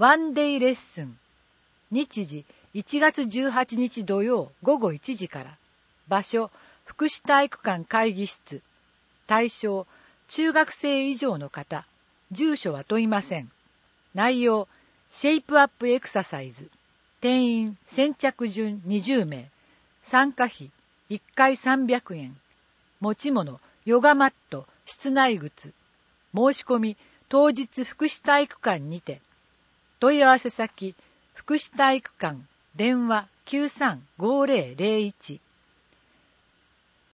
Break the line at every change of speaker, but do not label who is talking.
ワンデイレッスン。日時1月18日土曜午後1時から。場所福祉体育館会議室。対象中学生以上の方。住所は問いません。内容シェイプアップエクササイズ。定員先着順20名。参加費1回300円。持ち物ヨガマット、室内靴。申し込み当日福祉体育館にて。問い合わせ先福祉体育館電話935001